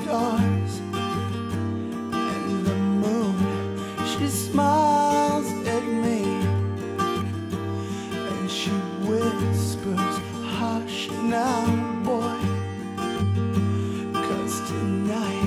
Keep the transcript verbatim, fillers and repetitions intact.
stars and the moon. She smiles at me and she whispers, hush now, boy, 'cause tonight